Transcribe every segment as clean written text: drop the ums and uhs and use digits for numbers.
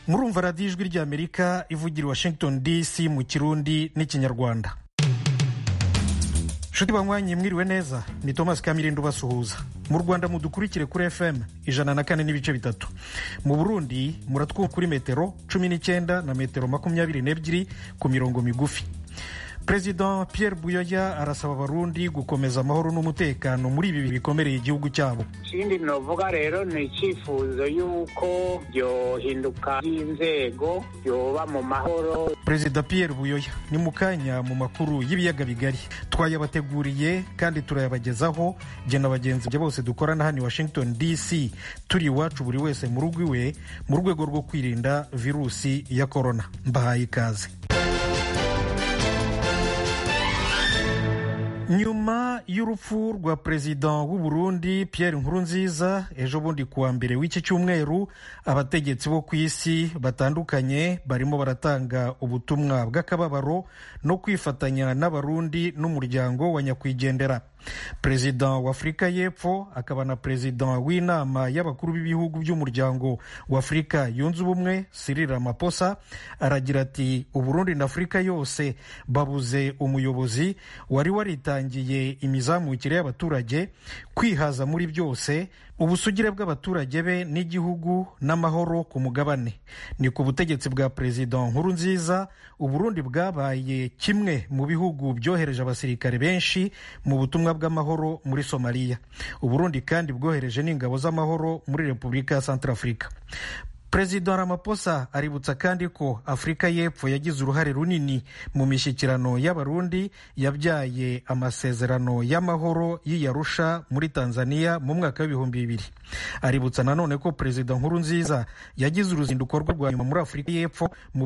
murumva radiyo ijwi ry'Amerika ivugira i Washington DC mu Kirundi n'Ikinyarwanda. Nshuti banywanyi mwiriwe neza, ni Thomas Kamirindo basuhuza. Mu Rwanda mudukurikire kuri FM 104.3. Mu Burundi muratwumva kuri metero 19 na metero 22 ku mirongo migufi. President Pierre Buyoya arasaba Abarundi gukomeza amahoro n'umutekano muri ibi bikomereye igihugu cyabo. Ikindi novuga rero ni icyifuzo y'uko yohinduka y'inzego yoba mu mahoro. President Pierre Buyoya ni mukanya mu makuru y'ibiyaga bigari twayabateguriye kandi turayabagezaho je na bagenzi bose dukorana hano Washington DC turi iwacu buri wese mu rugo iwe mu rwego rwo kwirinda virusi ya corona. Mbahaye ikaze. Nyuma y'urupfu rwa President w'u Burundi Pierre Nkurunziza ejo bundi kuwa mbere w'iki cyumweru, abategetsi bo ku isi batandukanye barimo baratanga ubutumwa bw'akababaro no kwifatanya n'Abarundi n'umuryango wa nyakwigendera. President wa Afrika y'Epfo akaba na President w'inama y'abakuru b'ibihugu by'umuryango wa Afrika yunze ubumwe Cyril Ramaphosa aragira ati Uburundi na Afrika yose babuze umuyobozi wari waritangiye imizamukire y'abaturage, kwihaza muri byose, ubusugire bw'abaturage be n'igihugu n'amahoro ku mugabane. Ni ku butegetsi bwa President Nkurunziza Uburundi bwabaye kimwe mu bihugu byohereje abasirikare benshi mu butumwa bw'amahoro muri Somalia. Uburundi kandi bwohereje n'ingabo z'amahoro muri Repubulika ya Centrafrica. President Ramaphosa aributsa kandi ko Afrika y'Epfo yagize uruhare runini mu mishyikirano y'Abarundi yabyaye amasezerano y'amahoro y'Arusha muri Tanzania mu mwaka w'2000. Aributsa nanone ko President Nkurunziza yagize uruzinduko rwa nyuma muri Afrika y'Epfo mu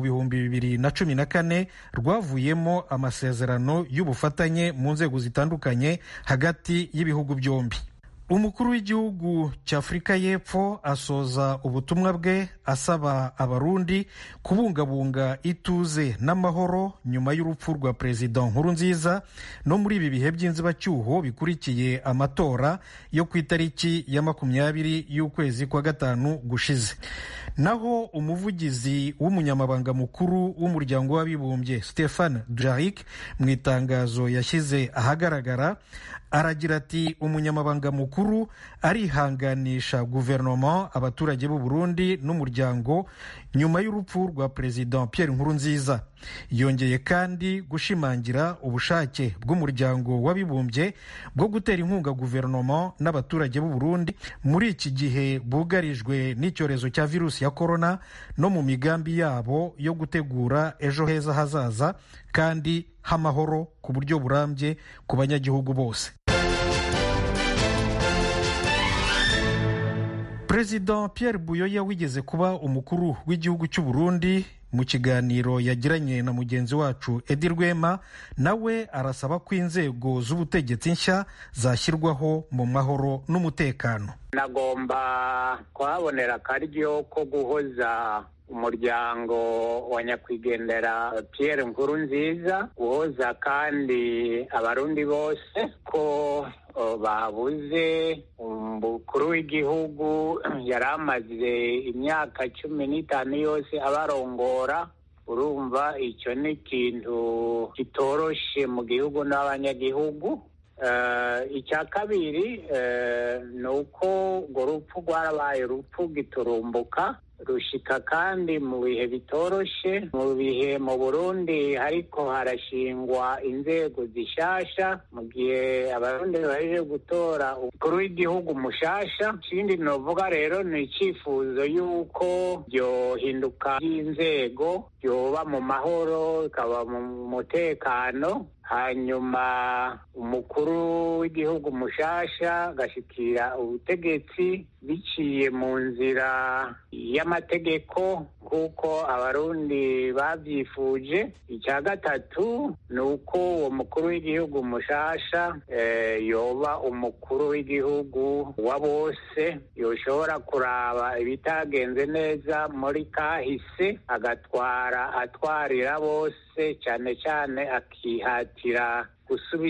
2014 rwavuyemo amasezerano y'ubufatanye mu nzego zitandukanye hagati y'ibihugu byombi. Umukuru w'igihugu cy'Afrika y'Epfo asoza ubutumwa bwe asaba Abarundi kubungabunga ituze n'amahoro nyuma y'urupfu rwa President Nkurunziza no muri ibi bihe by'inzibacyuho bikurikiye amatora yo ku itariki ya 20 y'ukwezi kwa gatanu gushize. Naho umuvugizi w'umunyamabanga mukuru w'umuryango w'abibumbye Stéphane Dujarric mu itangazo yashyize ahagaragara aragira ati umunyamabanga mukuru arihanganisha guverinoma, abaturage b'u Burundi n'umuryango nyuma y'urupfu rwa President Pierre Nkurunziza. Yongeye kandi gushimangira ubushake bw'umuryango w'abibumbye bwo gutera inkunga guverinoma n'abaturage b'u Burundi muri iki gihe bugarijwe n'icyorezo cya virusi ya corona no mu migambi yabo yo gutegura ejo heza hazaza kandi h'amahoro ku buryo burambye ku banyagihugu bose. President Pierre Buyoya wigeze kuba umukuru w'igihugu cy'u Burundi mu kiganiro yagiranye na mugenzi wacu Edi Rwema nawe arasaba ko inzego z'ubutegetsi nshya zashyirwaho mu mahoro n'umutekano. Nagomba kuhabonera akaryo ko guhoza umuryango wa nyakwigendera Pierre Nkurunziza, guhoza kandi Abarundi bose ko babuze umukuru w'igihugu yari amaze imyaka 15 yose abarongora. Urumva icyo ni ikintu kitoroshe mu gihugu n'abanyagihugu. Icya kabiri ni uko urwo rupfu rwarabaye urupfu giturumbuka rushika kandi mu bihe bitoroshe, mu bihe mu Burundi ariko harashingwa inzego zishasha mu gihe Abarundi baje gutora umukuru w'igihugu mushasha. Ikindi novuga rero ni icyifuzo y'uko yohinduka y'inzego yoba mu mahoro ikaba mu mutekano, hanyuma umukuru w'igihugu mushasha gashikira ubutegetsi biciye mu nzira y'amategeko kuko Abarundi bavyifuje. Icya gatatu ni uko uwo mukuru w'igihugu mushasha yoba umukuru w'igihugu wa bose, yoshobora kuraba ibitagenze neza muri kahise atwarira bose, cyane cyane akihatira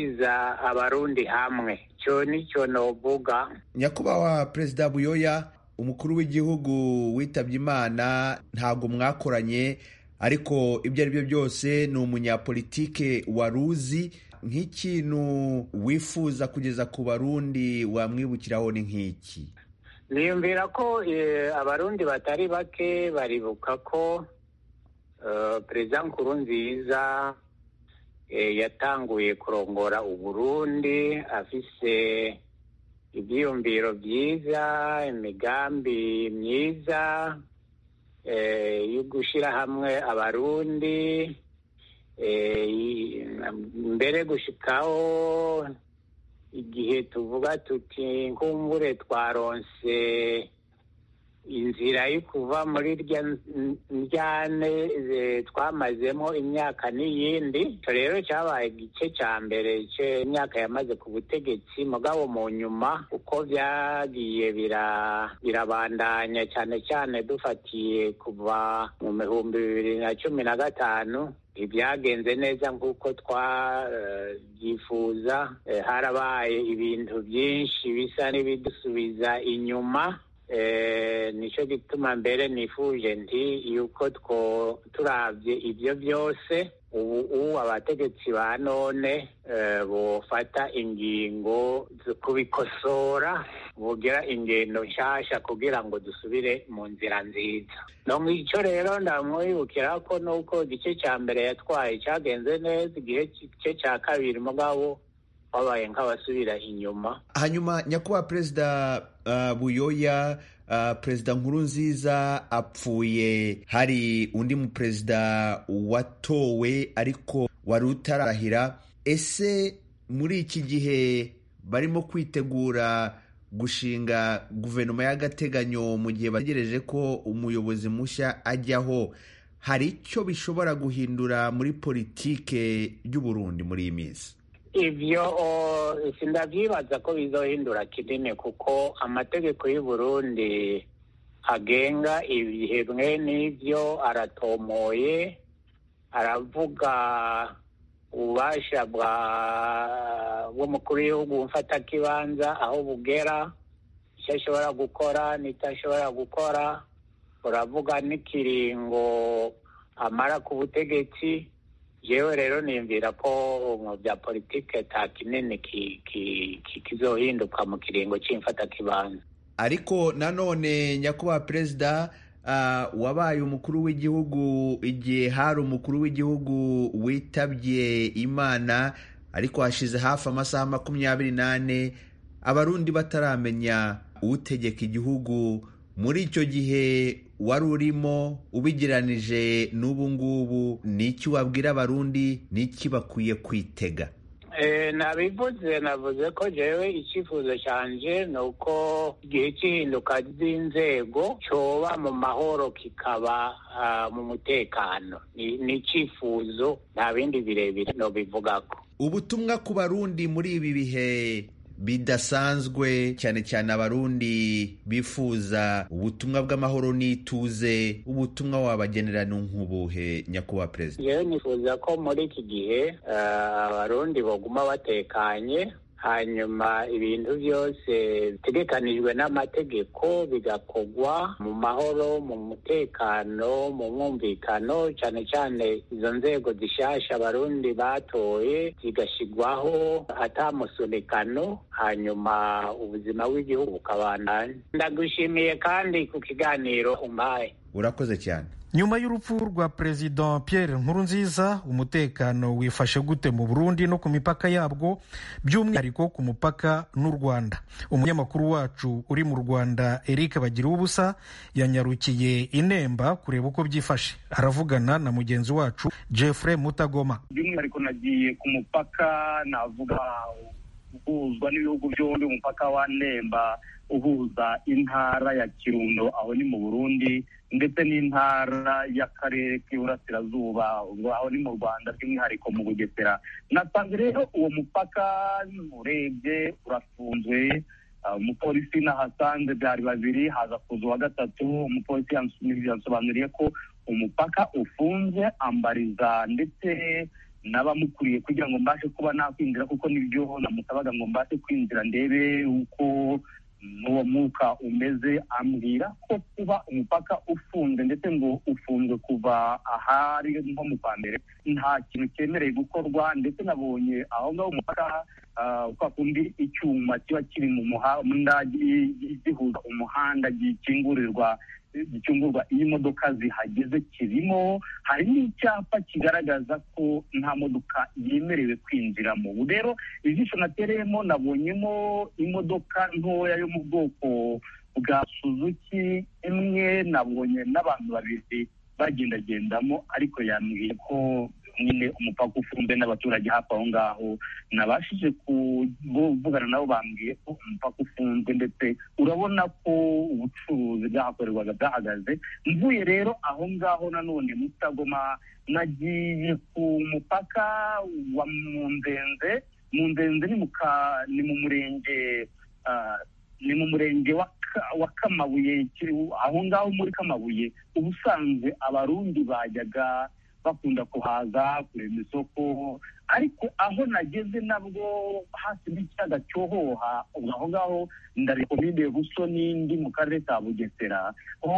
gusubiza Abarundi hamwe. Cyo nicyo novuga. Nyakubahwa Perezida Buyoya, umukuru w'igihugu witabye Imana ntago mwakoranye, ariko ibyo ari byo byose ni umunyapolitike waruzi. Nk'ikintu wifuza kugeza ku Barundi wamwibukiraho ni nk'iki? Niyumvira ko abarundi batari bake baribuka ko Perezida Nkurunziza yatanguye kurongora Uburundi afise ibyiyumviro byiza, imigambi myiza yo gushyira hamwe abarundi, mbere gushikaho igihe tuvuga tuti nkumbure twaronse inzira yo kuva muri rya njyane twamazemo imyaka n'iyindi. Rero cyabaye igice cya mbere cy'imyaka yamaze ku butegetsi, mugabo mu nyuma uko byagiye birabandanya, cyane cyane dufatiye kuva mu 2015 ibyagenze neza nk'uko twabyifuza. Harabaye ibintu byinshi bisa n'ibidusubiza inyuma. Nicyo gituma mbere nifuje nti yuko turavye ibyo byose ubu abategetsi ba none bofata ingingo zo kubikosora, bugira ingendo nshasha kugira ngo dusubire mu nzira nziza. No icyo rero ndamwibukira ko nuko igice cya mbere yatwaye cyagenze neza, igice cya kabiri mugabo wabaye nk'abasubira inyuma. Hanyuma nyakubahwa Perezida Buyoya, Perezida Nkurunziza apfuye, hari undi mu perezida watowe ariko wari utarahira. Ese muri iki gihe barimo kwitegura gushinga guverinoma y'agateganyo mu gihe bategereje ko umuyobozi mushya ajyaho, hari icyo bishobora guhindura muri politike y'u Burundi muri iyi minsi? Ibyo sindabyibaza ko bizohindura kinini, kuko amategeko y'u Burundi agenga ibihe bimwe n'ibyo aratomoye, aravuga ububasha bw'umukuru w'igihugu mfatakibanza aho bugera, icyo ashobora gukora n'itashobora gukora, uravuga n'ikiringo amara ku butegetsi. Jewe rero niyumvira ko mu bya politike ta kinini kizohinduka mu kiringo c'imfatakibanza. Ariko nanone nyakubahwa Perezida, wabaye umukuru w'igihugu igihe hari umukuru w'igihugu witabye Imana, ariko hashize hafi amasaha 24 abarundi bataramenya utegeka igihugu. Muri icyo gihe wari urimo, ubigeranije n'ubu ngubu, n'iki wabwira abarundi, n'iki bakwiye kwitega? navuze ko jewe icyifuzo cyanje ni uko igihe cy'ihinduka ry'inzego cyoba mu mahoro, kikaba mu mutekano. Ni icyifuzo, nta bindi birebire no bivugako. Ubutumwa ku barundi muri ibi bihe bidasanzwe, cyane cyane abarundi bifuza ubutumwa bw'amahoro n'ituze, ubutumwa wabagenera nk'ubuhe nyakubahwa Perezida? Yewe nifuza ko muri iki gihe abarundi baguma batekanye, hanyuma ibintu byose bitegekanijwe n'amategeko bigakorwa mu mahoro, mu mutekano, mu mwumvikano. Cyane cyane izo nzego zishasha abarundi batoye zigashyirwaho atamusunikano, hanyuma ubuzima bw'igihugu bukabandanya. Ndagushimiye kandi ku kiganiro umpaye. Urakoze cyane. Nyuma y'urupfu rwa Perezida Pierre Nkurunziza, umutekano wifashe gute mu Burundi no ku mipaka yabwo, by'umwihariko ku mupaka n'u Rwanda? Umunyamakuru wacu uri mu Rwanda Eric Bagiruwubusa yanyarukiye Inemba kureba uko byifashe. Aravugana na mugenzi wacu Jeffrey Mutagoma. By'umwihariko nagiye ku mupaka, navuga uhuzwa n'ibihugu byombi, umupaka wa Nemba uhuza intara ya Kirundo aho ni mu Burundi, ndetse n'intara y'akarere k'iburasirazuba aho ni mu Rwanda, by'umwihariko mu Bugesera. Nasanze rero uwo mupaka urebye urafunzwe. Umupolisi nahasanze byari babiri, haza kuza uwa gatatu. Umupolisi yansobanuriye ko umupaka ufunze, ambariza ndetse n'abamukuriye kugira ngo mbashe kuba nakwinjira, kuko nibyo namusabaga ngo mbashe kwinjira ndebe uko n'uwo mwuka umeze, ambwira ko kuba umupaka ufunze ndetse ngo ufunzwe kuva ahari nko mu kwa mbere nta kintu cyemereye gukorwa, ndetse nabonye aho ngaho umupaka kwa kundi icyuma kiba kiri mu muhanda gihuza umuhanda gikingurwa iyo imodoka zihageze kirimo, hari n'icyapa kigaragaza ko nta modoka yemerewe kwinjiramo. ubu rero ijisho natereyemo nabonyemo imodoka ntoya yo mu bwoko bwa Suzuki imwe, nabonye n'abantu babiri bagendagendamo, ariko yambwiye ko nyine umupaka ufunze n'abaturage hafi aho ngaho. Nabashije kuvugana nabo, bambwiye ko umupaka ufunze ndetse urabona ko ubucuruzi bwahakorerwaga bwahagaze. Mvuye rero aho ngaho nanone Mutagoma, nagiye ku mupaka wa Munzenze. Munzenze ni mu murenge wa Kamabuye, aho ngaho muri Kamabuye. Ubusanzwe abarundi bajyaga bakunda kuhaza kurema isoko, ariko aho nageze nabwo hasi n'ikiyaga cyohoha, aho ngaho ndari komine Busoni ndi mu karere ka Bugesera,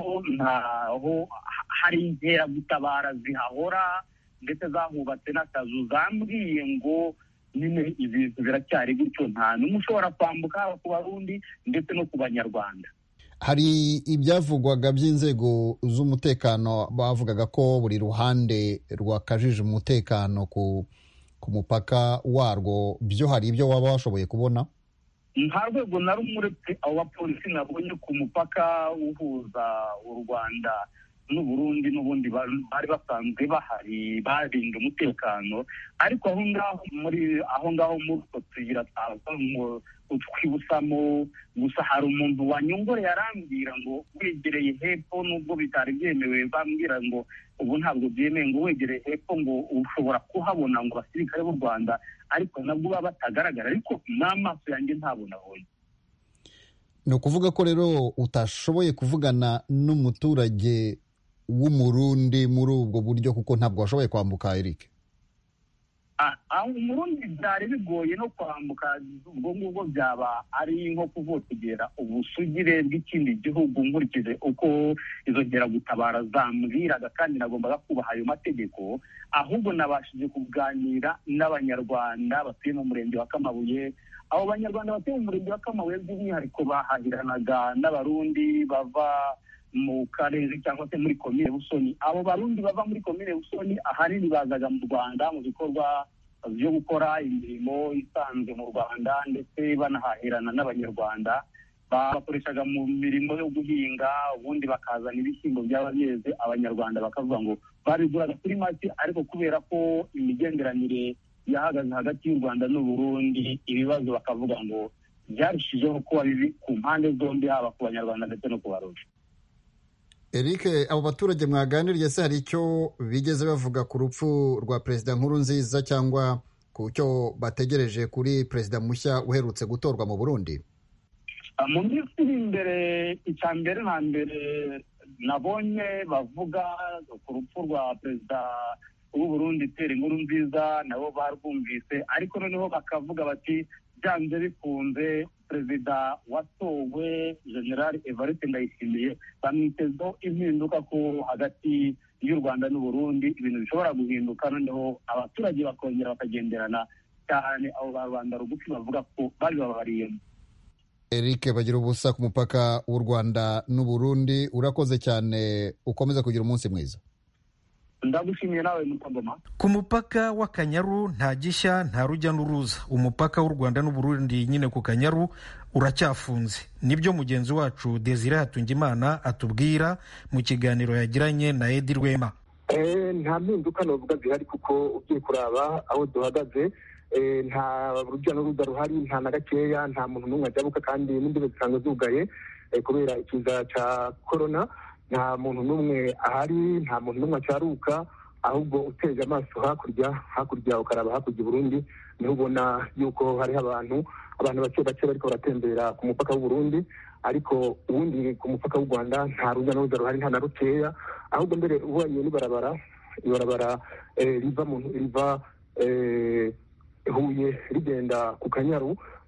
aho hari inkeragutabara zihahora ndetse zahubatse n'akazu. Zambwiye ngo nyine ibintu biracyari gutyo, nta n'umwe ushobora kwambuka, haba ku Barundi ndetse no ku Banyarwanda. Hari ibyavugwaga by'inzego z'umutekano, bavugaga ko buri ruhande rwakajije umutekano ku mupaka warwo. Byo hari ibyo waba washoboye kubona? Nta rwego na rumwe uretse abo bapolisi nabonye ku mupaka uhuza u Rwanda n'Uburundi n'ubundi bari basanzwe bahari barinda umutekano, ariko aho ngaho muri utwo tuyira twibusamo gusa hari umuntu wanyongoreye arambwira ngo wegereye hepfo, nubwo bitari byemewe, bambwira ngo ubu ntabwo byemewe, ngo wegereye hepfo ngo ushobora kuhabona ngo abasirikare b'u Rwanda, ariko nabwo baba batagaragara, ariko n'amaso yanjye ntabwo nabonye. Ni ukuvuga ko rero utashoboye kuvugana n'umuturage w'umurundi muri ubwo buryo, kuko ntabwo washoboye kwambuka, Eric? Umurundi byari bigoye no kwambuka, ubwo ngubwo byaba ari nko kuvotegera ubusugire bw'ikindi gihugu, nkurikije uko izo nkeragutabara zambwiraga, kandi nagombaga kubaha ayo mategeko. Ahubwo nabashije kuganira n'Abanyarwanda batuye mu murenge wa Kamabuye. Abo Banyarwanda batuye mu murenge wa Kamabuye by'umwihariko bahahiranaga n'Abarundi bava mu karere cyangwa se muri komine Busoni. Abo Barundi bava muri komine Busoni ahanini bazaga mu Rwanda mu bikorwa byo gukora imirimo isanzwe mu Rwanda, ndetse banahahirana n'Abanyarwanda. Bakoreshaga mu mirimo yo guhinga, ubundi bakazana ibishyimbo byaba byeze, Abanyarwanda bakavuga ngo babiguraga kuri make, ariko kubera ko imigenderanire yahagaze hagati y'u Rwanda n'Uburundi, ibibazo bakavuga ngo byarushijeho kuba bibi ku mpande zombi, haba ku Banyarwanda ndetse no ku Barundi. Eric, abo baturage mwaganiriye se hari icyo bigeze bavuga ku rupfu rwa Perezida Nkurunziza cyangwa ku cyo bategereje kuri Perezida mushya uherutse gutorwa mu Burundi? Mu minsi iri imbere, icya mbere na mbere nabonye bavuga ku rupfu rwa Perezida w'u Burundi Pierre Nkurunziza, nabo barwumvise, ariko noneho bakavuga bati byanze bikunze Perezida watowe General Evariste Ndayishimiye bamwitezeho impinduka, ko hagati y'u Rwanda n'u Burundi ibintu bishobora guhinduka, noneho abaturage bakongera bakagenderana cyane. Abo ba Rwanda rugufi bavuga ko bari babariyemo. Eric Bagirubusa, ku mupaka w'u Rwanda n'u Burundi, urakoze cyane, ukomeza kugira umunsi mwiza. Ndagushimiye nawe Mutagoma. Ku mupaka w'Akanyaru nta gishya, nta rujya n'uruza. Umupaka w'u Rwanda n'u Burundi nyine ku Kanyaru uracyafunze. Nibyo mugenzi wacu Desire Hatungimana atubwira mu kiganiro yagiranye na Edi Rwema. Nta mpinduka novuga zihari, kuko ugiye kuraba aho duhagaze nta rujya n'uruza ruhari, nta na gakeya, nta muntu n'umwe ajabuka, kandi n'imbibe zisanzwe zugaye kubera ikiza cya corona. Nta muntu n'umwe ahari, nta muntu n'umwe acyaruka, ahubwo uteze amaso hakurya ukaraba hakurya i Burundi, niho ubona yuko hariho abantu bake bake bariko baratembera ku mupaka w'u Burundi, ariko ubundi ku mupaka w'u Rwanda nta rujya n'uruza ruhari, nta na rukeya. Ahubwo mbere ubonye ibarabara riva Huye rigenda ku Kanyaru,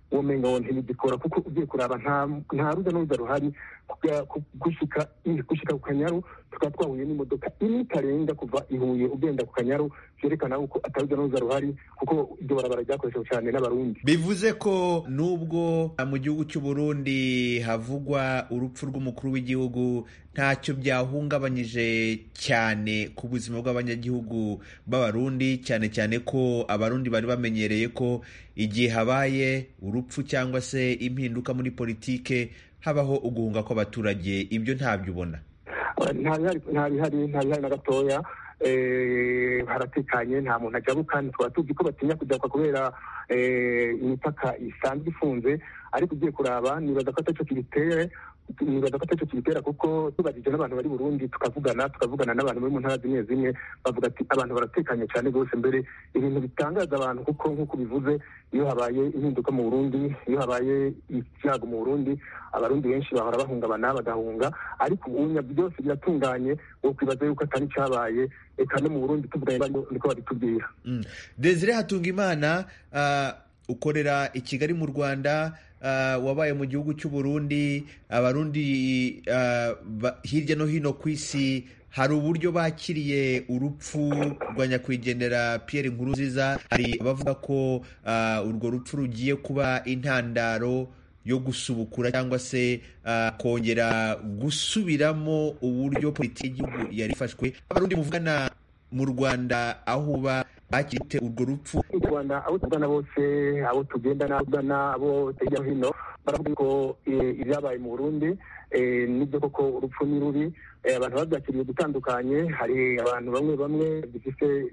womenga wo ntibigikora kuko ugiye kuraba nta ruza n'uruza ruhari gushika ku Kanyaru tukaba twahuye n'imodoka imwe itarenga kuva i Huye ugenda ku Kanyaru vyerekana ko ataruza n'uruza ruhari kuko iryo barabara ryakoreshejwe cyane n'abarundi. Bivuze ko nubwo mu gihugu cy'u Burundi havugwa urupfu rw'umukuru w'igihugu ntacyo byahungabanyije cyane ku buzima bw'abanyagihugu b'abarundi, cyane cyane ko abarundi bari bamenyereye ko igihe habaye urupfu cyangwa se impinduka muri politike habaho uguhunga kw'abaturage. Ibyo ntabyo ubona? nta bihari na gatoya. Haratekanye, nta muntu ajabuka. Tukaba tuzi ko batinya kujabuka kubera imipaka isanzwe ifunze, ariko ugiye kuraba nibaza ko ataco kibitera kuko tubajije n'abantu bari Burundi tukavugana n'abantu bari mu ntara zimwe zimwe bavuga ati abantu baratekanye cyane rwose. Mbere ibintu bitangaza abantu kuko nk'uko bivuze, iyo habaye impinduka mu Burundi, iyo habaye icyago mu Burundi, abarundi benshi bahora bahungabana bagahunga, ariko ubunya byose biratunganye. Wo kwibaza yuko atari cyabaye, eka no mu Burundi tuvuganye niko babitubwira. Desire Hatungimana, ukorera i Kigali mu Rwanda, wabaye mu gihugu cy'u Burundi. Abarundi hirya no hino ku isi hari uburyo bakiriye urupfu rwa nyakwigendera Pierre Nkurunziza. Hari abavuga ko urwo rupfu rugiye kuba intandaro yo gusubukura cyangwa se kongera gusubiramo uburyo politiki y'igihugu yari ifashwe. Abarundi muvugana mu Rwanda aho uba bakirite urwo rupfu? Mu Rwanda abo tuvugana bose, abo tugendana abo hirya no hino, baravuga ko ibyabaye mu Burundi nibyo koko urupfu ni rubi. Abantu babyakiriye gutandukanye. Hari abantu bamwe bifite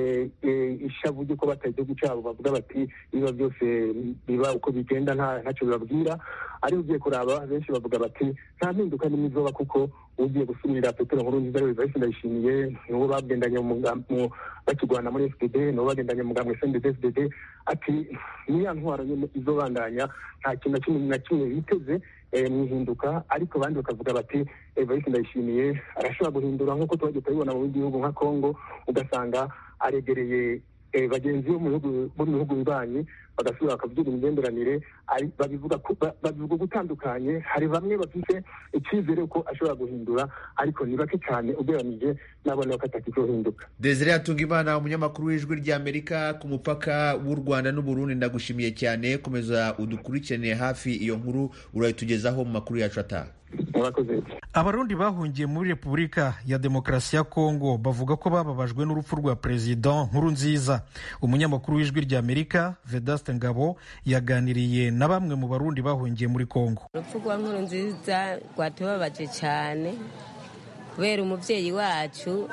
ishavu ry'uko bataye igihugu cyabo, bavuga bati ibiba byose biba uko bigenda ntacyo bibabwira. ariko ugiye kuraba benshi bavuga bati nta mpinduka n'imwe izoba kuko ugiye gusubirira Petero Nkurunziza rero Evariste Ndayishimiye n'uwo bagendanye mu bakigwana muri FDD n'uwo bagendanye mu mugambwe CNDD-FDD ati niya ntwaro nyine izobandanya nta kintu na kimwe biteze mwihinduka. Ariko abandi bakavuga bati Evariste Ndayishimiye arashobora guhindura nk'uko twagiye tubibona mu bindi bihugu nka Congo, ugasanga aregereye bagenzi bo mu bihugu bibanyi bagasubira bakavugira imigenderanire. Babivuga gutandukanye. Hari bamwe bafite icyizere ko ashobora guhindura, ariko ni bake cyane ugereranije n'abana bakatakizohinduka. Desire Hatungimana, umunyamakuru w'Ijwi ry'Amerika ku mupaka w'u Rwanda n'u Burundi, ndagushimiye cyane. Komeza udukurikirane hafi iyo nkuru urayitugezaho mu makuru yacu ataha. Abarundi bahungiye muri Repubulika ya Demokarasi ya Kongo bavuga ko bababajwe n'urupfu rwa Perezida Nkurunziza. Umunyamakuru w'Ijwi ry'Amerika Vedaste Ngabo yaganiriye na bamwe mu Barundi bahungiye muri Kongo. Urupfu rwa Nkurunziza rwatubabaje cyane kubera umuvyeyi wacu,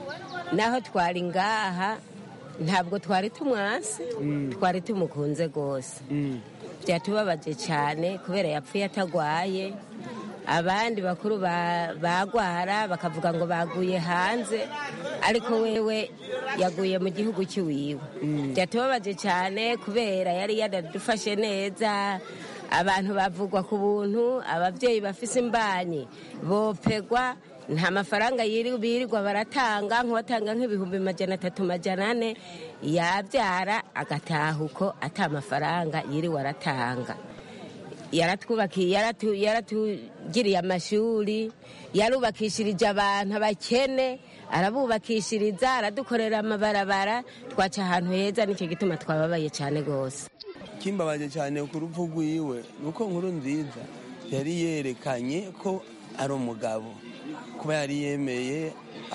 naho twari ngaha ntabwo twari tumwase, twari tumukunze gose. Byatubabaje cyane kubera yapfuye atagwaye. Abandi bakuru bagwara bakavuga ngo baguye hanze, ariko wewe yaguye mu gihugu cy'iwiwe. Byatubabaje cyane kubera yari yadufashe neza. Abantu bavugwa ku buntu, abavyeyi bafise imbanyi bopegwa, nta mafaranga birirwa baratanga, nk'uwatanga nk'ibihumbi 300-400, yabyara agataha uko ata mafaranga yiriwe aratanga. Yaratwubakiye, yaratugiriye amashuri, yarubakishirije abantu abakene, arabubakishiriza, aradukorera amabarabara, twaca ahantu heza. Nicyo gituma twababaye cyane gose. Kimbabaje cyane ku rupfu rwiwe nuko Nkurunziza yari yerekanye ko ari umugabo, kuba yari yemeye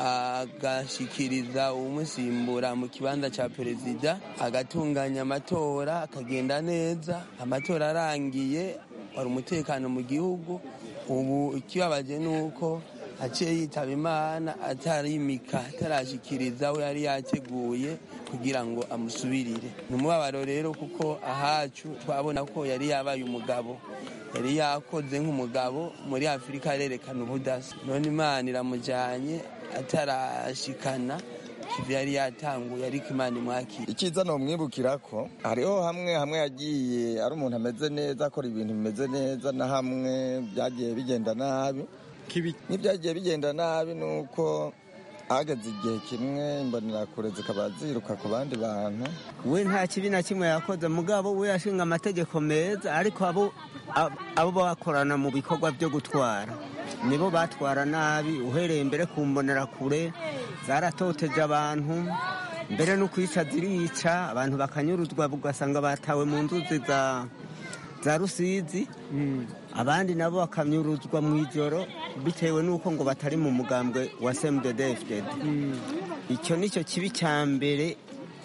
agashikiriza umusimbura mu kibanza cya perezida, agatunganya amatora akagenda neza. Amatora arangiye wari umutekano mu gihugu. Ubu ikibabaje nuko aciye yitaba Imana atarimika, atarashikiriza we yari yateguye kugira ngo amusubirire. Ni umubabaro rero kuko ahacu twabona ko yari yabaye umugabo, yari yakoze nk'umugabo muri Afurika, arerekana ubudasa. None Imana iramujyanye atarashikana kivi yari yatanguye, ariko Imana imwakira. Icyiza no mwibukira ko hariho hamwe yagiye ari umuntu ameze neza, akora ibintu bimeze neza, na hamwe byagiye bigenda nabi. N'ibyagiye bigenda nabi nuko hageze igihe kimwe imbonerakure zikaba ziruka ku bandi bantu. We nta kibi na kimwe yakoze, mugabo we yashinga amategeko meza, ariko abo bakorana mu bikorwa byo gutwara nibo batwara nabi. Uhereye mbere ku mbonerakure zaratoteje abantu, mbere no kwica zirica abantu, bakanyuruzwa ugasanga batawe mu nzuzi za Rusizi, abandi nabo bakanyuruzwa mu ijoro bitewe n'uko ngo batari mu mugambwe wa CNDD-FDD. Icyo nicyo kibi cya mbere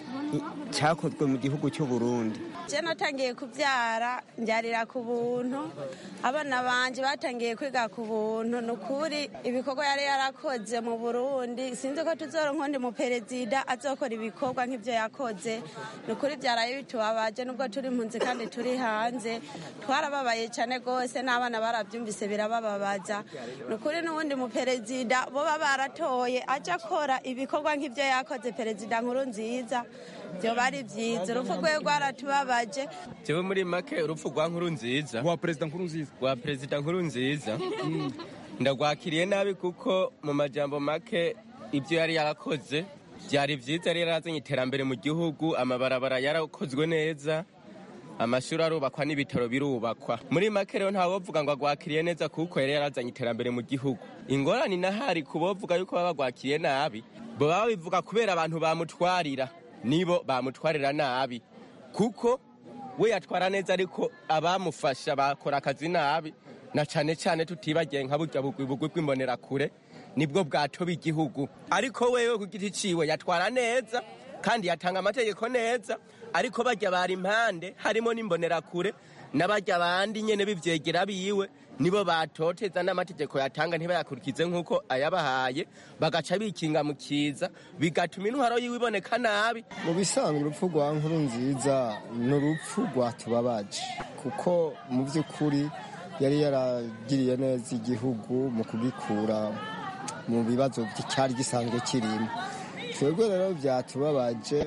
cyakozwe mu gihugu cy'u Burundi. Je natangiye kubyara ndyarira ku buntu, abana banje batangiye kwiga ku buntu. Nukuri ibikorwa yari yarakoze mu Burundi, sinzi ko tuzoronka undi mu perezida azokora ibikorwa nk'ivyo yakoze. Nukuri byaraye bitubabaje, nubwo turi impunzi kandi turi hanze twarababaye cyane gose, n'abana barabyumvise birabababaza. Nukuri n'uwundi mu perezida bo baratoye aje akora ibikorwa nk'ivyo yakoze perezida Nkurunziza, byo bari byiza. Urupfu rwe rwaratubabaje. Jewe muri make urupfu rwa Nkurunziza, rwa perezida Nkurunziza ndagwakiriye nabi, kuko mu majambo make ibyo yari yarakoze byari byiza. Yari yarazanye iterambere mu gihugu, amabarabara yarakozwe neza, amashuri arubakwa n'ibitaro birubakwa. Muri make rero ntawovuga ngo agwakiriye neza, kuko yari yarazanye iterambere mu gihugu. Ingorane nahari kubovuga yuko baba bagwakiriye nabi, bo baba bivuga kubera abantu bamutwarira, nibo bamutwarira nabi, kuko we yatwara neza, ariko abamufasha bakora akazi nabi, na cane cane tutibagiye nka burya bugwi bw'imbonerakure nibwo bwatoba igihugu. Ariko wewe ku giti ciwe yatwara neza kandi yatanga amategeko neza, ariko bajya bari impande harimo n'imbonerakure n'abajya bandi nyene bivyegera biwe, nibo batoteza n'amategeko yatanga ntibayakurikize nk'uko ayabahaye, bagaca bikinga mu kiza, bigatuma intwaro yiwe iboneka nabi. Mu bisanzwe urupfu rwa Nkurunziza ni urupfu rwatubabaje, kuko mu by'ukuri yari yaragiriye neza igihugu mu kugikura mu bibazo cyari gisanzwe kirimo. Twebwe rero byatubabaje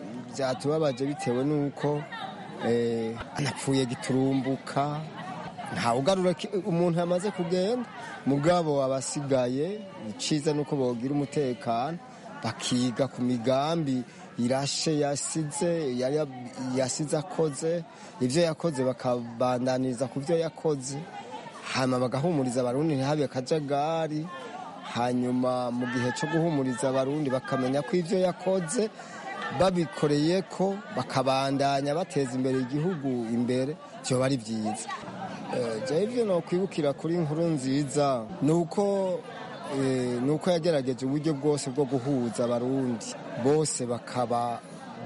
bitewe n'uko anapfuye giturumbuka, ntawugarura umuntu yamaze kugenda. Mugabo abasigaye iciza nuko bogira umutekano, bakiga ku migambi irashe yasize akoze, ivyo yakoze bakabandaniriza ku vyo yakoze, hanyuma bagahumuriza abarundi ntihabe akajagari. Hanyuma mu gihe cyo guhumuriza abarundi bakamenya ko ivyo yakoze babikoreye ko bakabandanya bateza imbere igihugu imbere, byo bari byiza. Ivyo no kwibukira kuri Nkurunziza nuko yagerageje uburyo bwose bwo guhuza abarundi bose, bakaba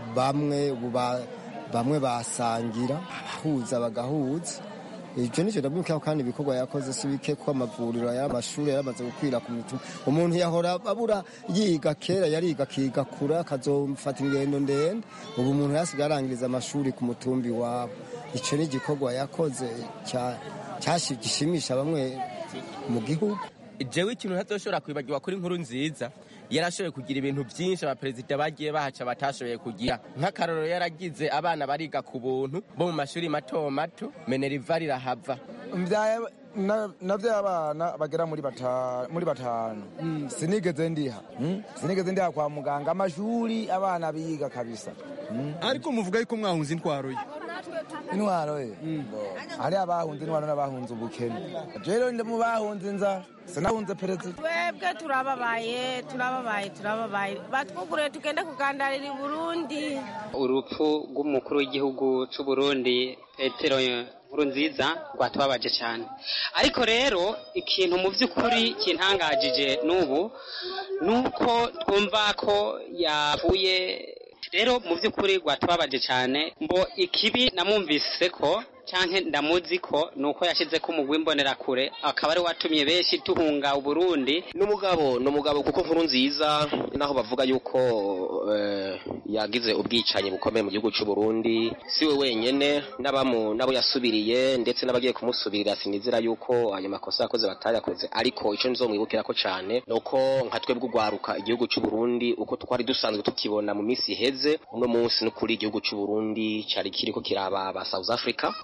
bamwe basangira, abahuza bagahuza. Ivyo nicyo ndabwira, kandi ibikorwa yakoze si bike, ko amavuriro y'amashuri yaramaze gukwira ku mitumba. Umuntu yahora abura yiga, kera yariga akiga kure akazofata ingendo ndende, ubu umuntu yasigaye arangiriza amashuri ku mutumbi wabo. Ico ni igikorwa yakoze gishimisha bamwe mu gihugu. Jewe ikintu ntazoshobora kwibagirwa kuri Nkurunziza, yarashoboye kugira ibintu byinshi abaperezida bagiye bahaca batashoboye kugira. Nk'akarorero yaragize abana bariga ku buntu bo mu mashuri mato mato, Meneriva rirahava. Navyo abana bagera muri batanu. Sinigeze ndiha kwa muganga, amashuri abana biga kabisa. Ariko muvuga yuko mwahunze intwaro ye. Intwaro ye hari abahunze intwaro n'abahunze ubukene. Rero ndi mu bahunze inzara, sinahunze perezida. Twebwe turababaye, batwugure tugende kugandarira i Burundi. Urupfu rw'umukuru w'igihugu c'u Burundi Petero Nkurunziza rwatubabaje cyane, ariko rero ikintu mu by'ukuri kintangajije n'ubu nuko twumva ko yapfuye. Rero mu by'ukuri rwatubabaje cyane, mbo ikibi namwumvise ko canke ndamuzi ko nuko yashize ko umugwi imbonerakure akaba ari watumye benshi tuhunga Uburundi. N'umugabo kuko Nkurunziza naho bavuga yuko yagize ubwicanyi bukomeye mu gihugu cy'u Burundi, siwe wenyene nabo yasubiriye, ndetse n'abagiye kumusubirira sinizira yuko ayo makosa yakoze batayakoze. Ariko ico nzomwibukira ko cyane nuko nka twebwe ugwaruka igihugu cy'u Burundi uko twari dusanzwe tukibona mu minsi iheze, uno munsi no kuri igihugu cy'u Burundi cyari kiriko kiraba ba South Africa,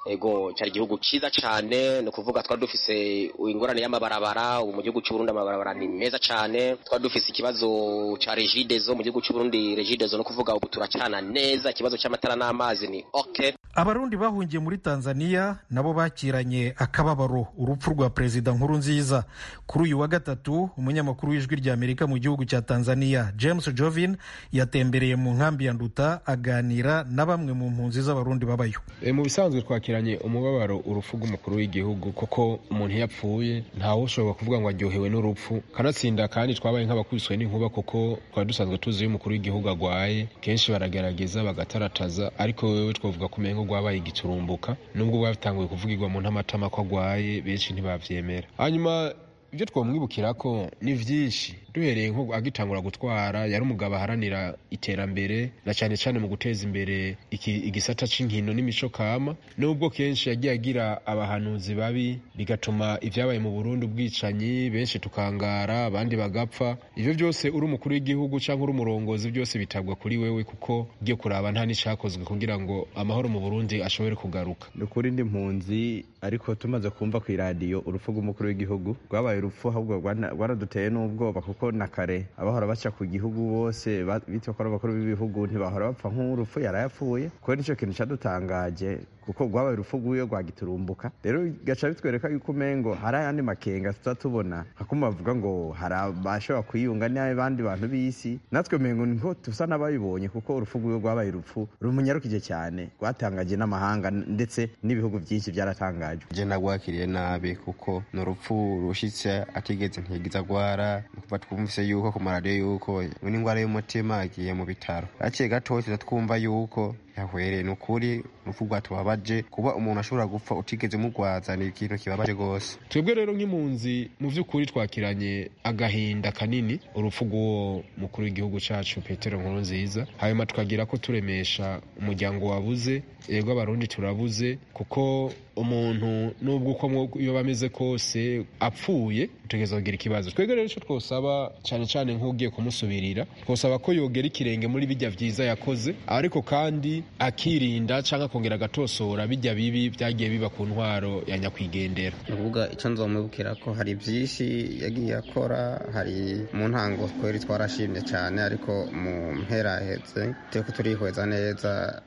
ego cyari igihugu ciza cane, no kuvuga twari dufise ingorane y'amabarabara. Ubu mu gihugu cy'u Burundi amabarabara ni meza cane. Twari dufise ikibazo ca Regideso mu gihugu cy'u Burundi. Regideso no kuvuga ubu turacana neza. Ikibazo cy'amatara n'amazi ni okay. Abarundi bahungiye muri Tanzania nabo bakiranye akababaro urupfu rwa Perezida Nkurunziza. Kuri uyu wa gatatu umunyamakuru w'Ijwi ry'Amerika mu gihugu cya Tanzania James Jovin yatembereye mu nkambi ya Nduta aganira na bamwe mu mpunzi z'abarundi babayo. Mu bisanzwe twakiranye umubabaro urupfu rw'umukuru w'igihugu, kuko umuntu yapfuye ntawe ushobora kuvuga ngo aryohewe n'urupfu. Kanatsinda kandi twabaye nk'abakubiswe n'inkuba, kuko twari dusanzwe tuzi iyo umukuru w'igihugu agwaye kenshi baragerageza bagatarataza, ariko wewe twavuga kumenga rwabaye igiturumbuka. Nubwo bwatanguye kuvugirwa mu ntamatama ko agwaye, benshi ntibavyemera. Hanyuma ibyo twamwibukira ko ni vyinshi. Duhereye nko agitangura gutwara, yari umugabo aharanira iterambere na cyane cyane mu guteza imbere igisata c'inkino n'imico kama. Nubwo kenshi yagiye agira abahanuzi babi, bigatuma ivyabaye mu Burundi ubwicanyi, benshi tukangara, abandi bagapfa. Ivyo byose uri umukuru w'igihugu canke uri umurongozi, byose bitagwa kuri wewe, kuko ugiye kuraba nta n'icakozwe kugira ngo amahoro mu Burundi ashobore kugaruka. Nukuri ndi mpunzi, ariko tumaze kumva ku iradiyo urupfu rw'umukuru w'igihugu rwabaye urupfu ahubwo rwaraduteye n'ubwoba, kuko na kare abahora baca ku gihugu bose bitwa ko ari abakuru b'ibihugu ntibahora bapfa nk'urupfu yarayapfuye. Kuko nicyo kintu cadutangaje, kuko rwabaye urupfu rw'uyo rwagiturumbuka. Rero gaca bitwereka yuko umengo hari ayandi makenga tutatubona, hakuma bavuga ngo hari abashobora kwiyunga n'abandi bantu b'isi. Natwe umengo niho tusa n'abayibonye, kuko urupfu rw'uyo rwabaye urupfu rumunyarukije cyane, rwatangaje n'amahanga ndetse n'ibihugu byinshi byaratangaje. Je nagwakiriye nabi, kuko n'urupfu rushitse atigeze ntigiza gwara. Twumvise yuko ku maradiyo yuko n'indwara y'umutima agiye mu bitaro. Aciye gato twumva yuko yahwereye. Ni ukuri urupfu rwatubabaje, kuba umuntu ashobora gupfa utigeze mugwaza ni ikintu kibabaje rwose. Twebwe rero nk'impunzi mu by'ukuri twakiranye agahinda kanini urupfu rw'uwo mukuru w'igihugu cacu Petero Nkurunziza. Hanyuma tukagira ko turemesha umuryango wabuze. Yego abarundi turabuze, kuko umuntu nubwo uko iyo bameze kose apfuye utegeza kugira ikibazo. Twebwe rero ico twosaba cyane cyane nk'ugiye kumusubirira, twosaba ko yogera ikirenge muri bijya vyiza yakoze, ariko kandi akirinda canke akongera agatosora bijya bibi byagiye biba ku ntwaro ya nyakwigendera. Nuvuga ico nzomwibukira ko hari byinshi yagiye akora. Hari mu ntango twari twarashimye cyane, ariko mu mpera heze teko turihweza neza.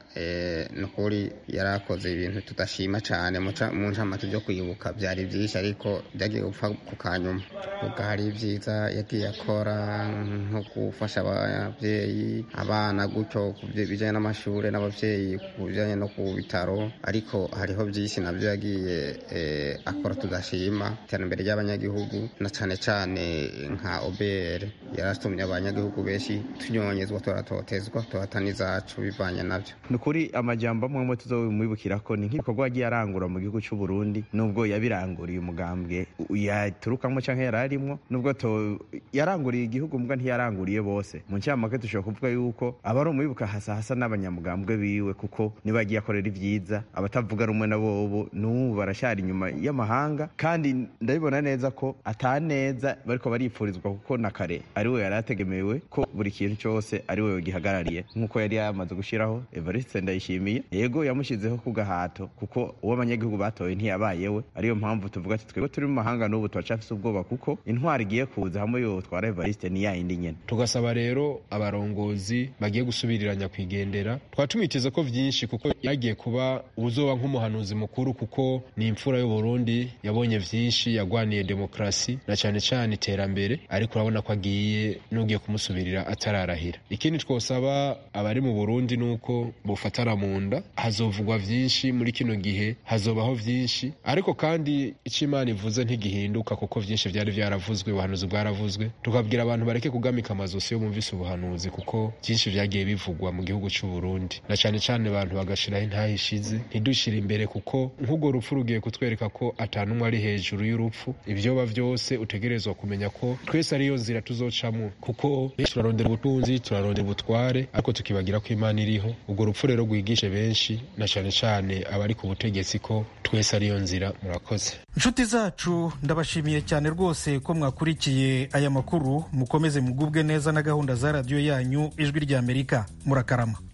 Nukuri yarakoze ibintu tudashima cyane mu ncamake byo kwibuka. Byari byinshi, ariko byagiye gupfa ku kanyuma. Ubwo hari ibyiza yagiye akora, nko gufasha ababyeyi, abana gutyo ku bijyanye n'amashuri n'ababyeyi, ku bijyanye no ku bitaro. Ariko hariho byinshi nabyo yagiye akora tudashima. Iterambere ry'abanyagihugu na cyane cyane nka OBR yaratumye abanyagihugu benshi tunyonyezwa, turatotezwa, tuhatana izacu bivanye nabyo. Nukuri amajambo amwe tuzomwibukira ko ni nk'ibikorwa yagiye arangura mu gihugu cy'u Burundi, nubwo yabiranguriye umugambwe yaturukamo canke yararimwo. Nubwo yaranguriye igihugu mbwa ntiyaranguriye bose. Mu ncamake dushobora kuvuga yuko abari umwibuka hasa n'abanyamugambwe biwe, kuko niba yagiye akorera ivyiza. Abatavuga rumwe na bobo n'ubu barashari inyuma y'amahanga, kandi ndabibona neza ko ataneza bariko baripfurizwa, kuko na kare ariwe yarategemewe ko buri kintu cyose ariwe yogihagarariye, nk'uko yari yamaze gushiraho Evariste Ndayishimiye. Yego yamushizeho ku gahato, kuko uwo abanyagihugu batoye ntiyabayewe. Ariyo mpamvu tuvuga ati twebwe turi mu mahanga n'ubu turacafise ubwoba, kuko intwari igiye kuza hamwe yotwara Evariste ni yayindi nyene. Tugasaba rero abarongozi bagiye gusubirira nyakwigendera, twatumitiza ko vyinshi, kuko yagiye kuba uzoba nk'umuhanuzi mukuru, kuko ni imfura y'u Burundi. Yabonye vyinshi, yagwaniye demokrasi na cyane cyane iterambere, ariko urabona ko agiye n'ugiye kumusubirira atararahira. Ikindi twosaba abari mu Burundi nuko bufatara mu nda. Hazovugwa vyinshi muri kino gihe, hazobaho vyinshi, ariko kandi ico Imana ivuze ntigihinduka, kuko vyinshi vyari vyaravuzwe, ubuhanuzi bwaravuzwe. Tukabwira abantu bareke kugamika amazosi yo bumvise ubuhanuzi, kuko vyinshi vyagiye bivugwa mu gihugu cy'u Burundi, na cyane cyane abantu bagashiraho intahishize, ntidushire imbere, kuko nk'ubwo rupfu rugiye kutwereka ko atanumwe ari hejuru y'urupfu. Ivyoba vyose utegerezwa kumenya ko twese ariyo nzira tuzocamwo, kuko turarondera ubutunzi, turarondera ubutware, ariko tukibagira ko Imana iriho. Ubwo rupfu rero rwigishe benshi, na cyane cyane abari ku butegetsi, ko twese ariyo nzira. Murakoze inshuti zacu, ndabashimiye cyane rwose ko mwakurikiye aya makuru. Mukomeze mugubwe neza na gahunda za radiyo yanyu Ijwi ry'Amerika. Murakarama.